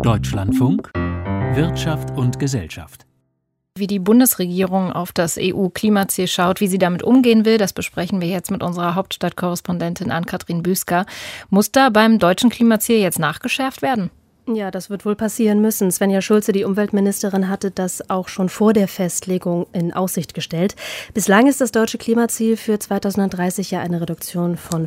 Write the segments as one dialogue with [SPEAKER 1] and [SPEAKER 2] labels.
[SPEAKER 1] Deutschlandfunk Wirtschaft und Gesellschaft.
[SPEAKER 2] Wie die Bundesregierung auf das EU-Klimaziel schaut, wie sie damit umgehen will, das besprechen wir jetzt mit unserer Hauptstadtkorrespondentin Ann-Kathrin Büsker. Muss da beim deutschen Klimaziel jetzt nachgeschärft werden?
[SPEAKER 3] Ja, das wird wohl passieren müssen. Svenja Schulze, die Umweltministerin, hatte das auch schon vor der Festlegung in Aussicht gestellt. Bislang ist das deutsche Klimaziel für 2030 ja eine Reduktion von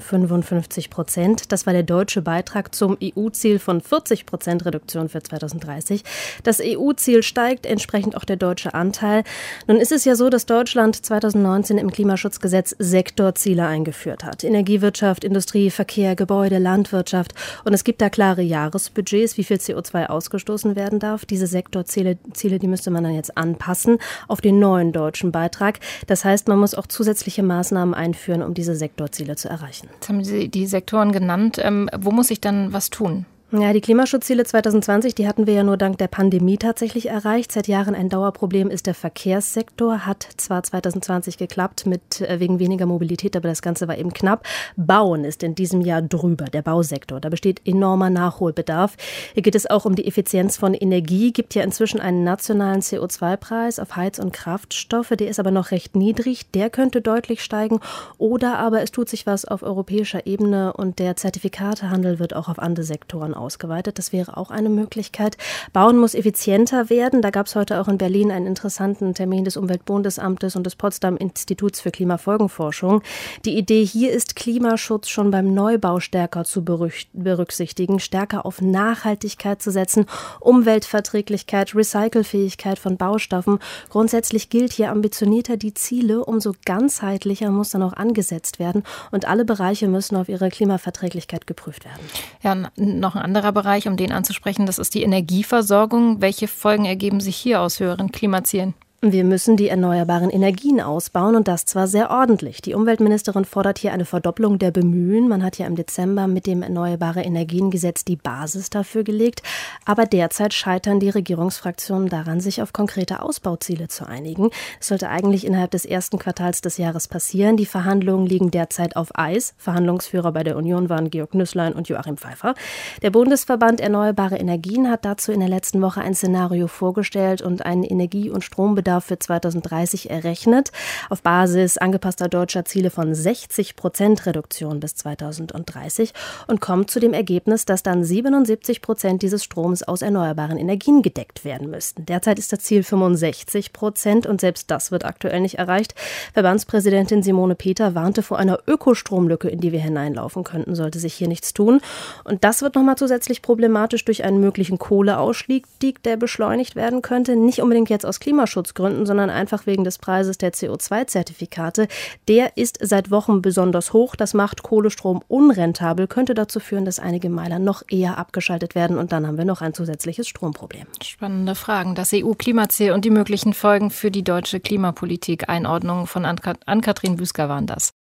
[SPEAKER 3] 55%. Das war der deutsche Beitrag zum EU-Ziel von 40% Reduktion für 2030. Das EU-Ziel steigt, entsprechend auch der deutsche Anteil. Nun ist es ja so, dass Deutschland 2019 im Klimaschutzgesetz Sektorziele eingeführt hat. Energiewirtschaft, Industrie, Verkehr, Gebäude, Landwirtschaft. Und es gibt da klare Jahresbudgets, wie viel CO2 ausgestoßen werden darf. Diese Sektorziele, die müsste man dann jetzt anpassen auf den neuen deutschen Beitrag. Das heißt, man muss auch zusätzliche Maßnahmen einführen, um diese Sektorziele zu erreichen.
[SPEAKER 2] Jetzt haben Sie die Sektoren genannt. Wo muss ich dann was tun?
[SPEAKER 3] Ja, die Klimaschutzziele 2020, die hatten wir ja nur dank der Pandemie tatsächlich erreicht. Seit Jahren ein Dauerproblem ist der Verkehrssektor. Hat zwar 2020 geklappt wegen weniger Mobilität, aber das Ganze war eben knapp. Bauen ist in diesem Jahr drüber, der Bausektor. Da besteht enormer Nachholbedarf. Hier geht es auch um die Effizienz von Energie. Gibt ja inzwischen einen nationalen CO2-Preis auf Heiz- und Kraftstoffe. Der ist aber noch recht niedrig. Der könnte deutlich steigen. Oder aber es tut sich was auf europäischer Ebene und der Zertifikatehandel wird auch auf andere Sektoren ausgeweitet. Das wäre auch eine Möglichkeit. Bauen muss effizienter werden. Da gab es heute auch in Berlin einen interessanten Termin des Umweltbundesamtes und des Potsdam Instituts für Klimafolgenforschung. Die Idee hier ist, Klimaschutz schon beim Neubau stärker zu berücksichtigen, stärker auf Nachhaltigkeit zu setzen, Umweltverträglichkeit, Recycelfähigkeit von Baustoffen. Grundsätzlich gilt hier ambitionierter die Ziele, umso ganzheitlicher muss dann auch angesetzt werden und alle Bereiche müssen auf ihre Klimaverträglichkeit geprüft werden.
[SPEAKER 2] Ja, noch ein anderer Bereich, um den anzusprechen, das ist die Energieversorgung. Welche Folgen ergeben sich hier aus höheren Klimazielen?
[SPEAKER 3] Wir müssen die erneuerbaren Energien ausbauen und das zwar sehr ordentlich. Die Umweltministerin fordert hier eine Verdopplung der Bemühen. Man hat ja im Dezember mit dem Erneuerbare-Energien-Gesetz die Basis dafür gelegt. Aber derzeit scheitern die Regierungsfraktionen daran, sich auf konkrete Ausbauziele zu einigen. Das sollte eigentlich innerhalb des ersten Quartals des Jahres passieren. Die Verhandlungen liegen derzeit auf Eis. Verhandlungsführer bei der Union waren Georg Nüßlein und Joachim Pfeiffer. Der Bundesverband Erneuerbare Energien hat dazu in der letzten Woche ein Szenario vorgestellt und einen Energie- und Strombedarf für 2030 errechnet, auf Basis angepasster deutscher Ziele von 60% Reduktion bis 2030 und kommt zu dem Ergebnis, dass dann 77% dieses Stroms aus erneuerbaren Energien gedeckt werden müssten. Derzeit ist das Ziel 65% und selbst das wird aktuell nicht erreicht. Verbandspräsidentin Simone Peter warnte vor einer Ökostromlücke, in die wir hineinlaufen könnten, sollte sich hier nichts tun. Und das wird nochmal zusätzlich problematisch durch einen möglichen Kohleausstieg, der beschleunigt werden könnte. Nicht unbedingt jetzt aus Klimaschutzgründen, sondern einfach wegen des Preises der CO2-Zertifikate. Der ist seit Wochen besonders hoch. Das macht Kohlestrom unrentabel, könnte dazu führen, dass einige Meiler noch eher abgeschaltet werden und dann haben wir noch ein zusätzliches Stromproblem.
[SPEAKER 2] Spannende Fragen. Das EU-Klimaziel und die möglichen Folgen für die deutsche Klimapolitik. Einordnungen von Ann-Kathrin Büsker waren das.